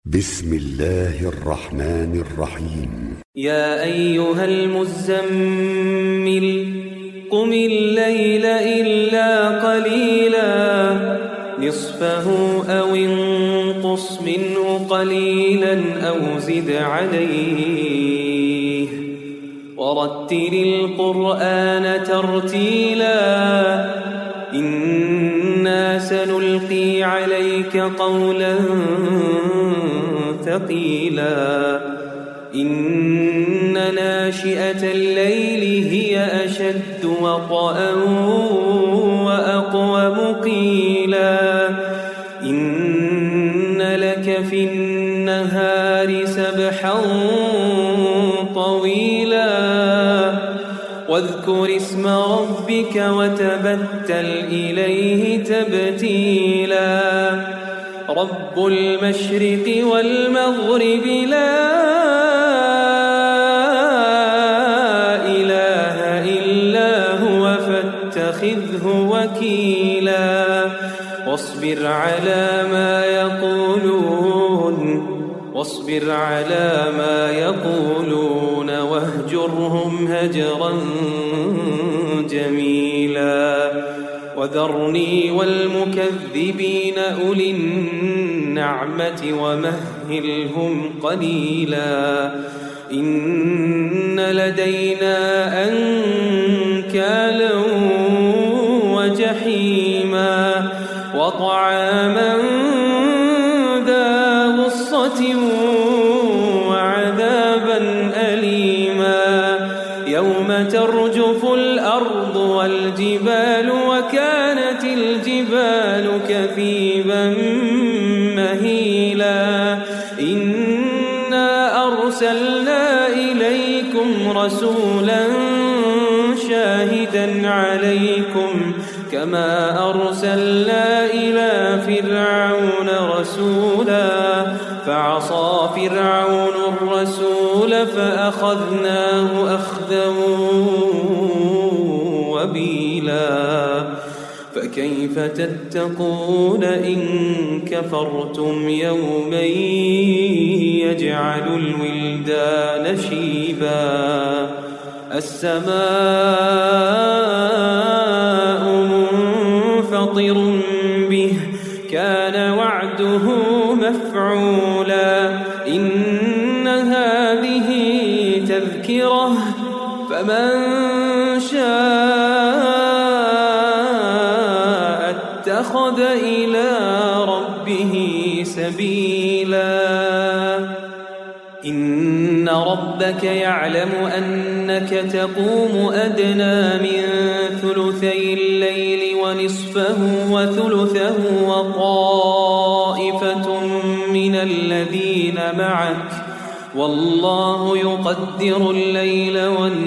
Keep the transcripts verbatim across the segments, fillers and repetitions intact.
بسم الله الرحمن الرحيم. يا أيها المزمل قم الليل إلا قليلا نصفه أو انقص منه قليلا أو زد عليه ورتل القرآن ترتيلا إنا سنلقي عليك قولا ثقيلا إن ناشئة الليل هي أشد وطئا وأقوم قيلا إن لك في النهار سبحا طويلا واذكر اسم ربك وتبتل إليه تبتيلا رب المشرق والمغرب لا إله إلا هو فاتخذه وكيلا واصبر على ما يقولون واصبر على ما يقولون واهجرهم هجرا جميلا وذرني والمكذبين أولي النعمة ومهلهم قليلا إن لدينا أنكالا وجحيما وطعاما ذا غصة وعذابا أليما يوم ترجف الأرض والجبال وكانت الجبال كثيبا مهيلا إنا أرسلنا إليكم رسولا شاهدا عليكم كما أرسلنا إلى فرعون رسولا فعصى فرعون الرسول فأخذناه أخذا وبيلا فكيف تتقون إن كفرتم يوما يجعل الولدان شيبا السماء منفطر به كان وعده مفعولا إن هذه تذكرة فمن شاء اتخذ إلى ربه سبيلا إن ربك يعلم أنك تقوم أدنى من ثلثي الليل ونصفه وثلثه وطائفة من الذين معك والله يقدر الليل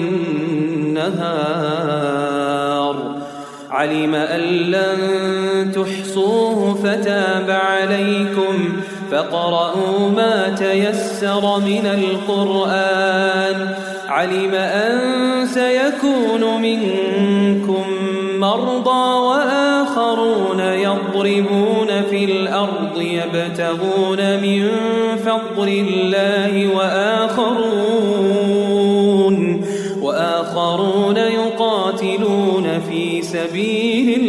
والنهار علم أن لن تحصوه فتاب عليكم فاقرؤوا ما تيسر من القرآن علم أن سيكون منكم مرضى وآخرون يضربون في الأرض يبتغون من فضل الله وآخرون وآخرون يقاتلون في سبيل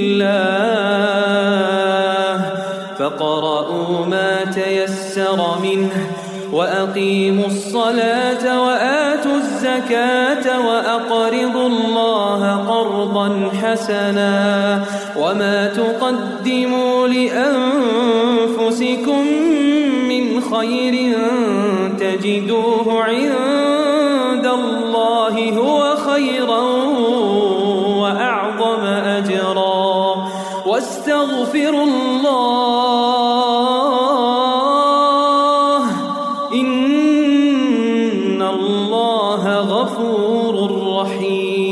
الله فاقرؤوا ما تيسر منه وأقيموا الصلاة وآتوا الزكاة وأقرضوا الله قرضا حسنا وما تقدموا لأنفسكم من خير تجدوه عند الله هو خيرا وأعظم أجرا واستغفروا الله إن الله غفور رحيم.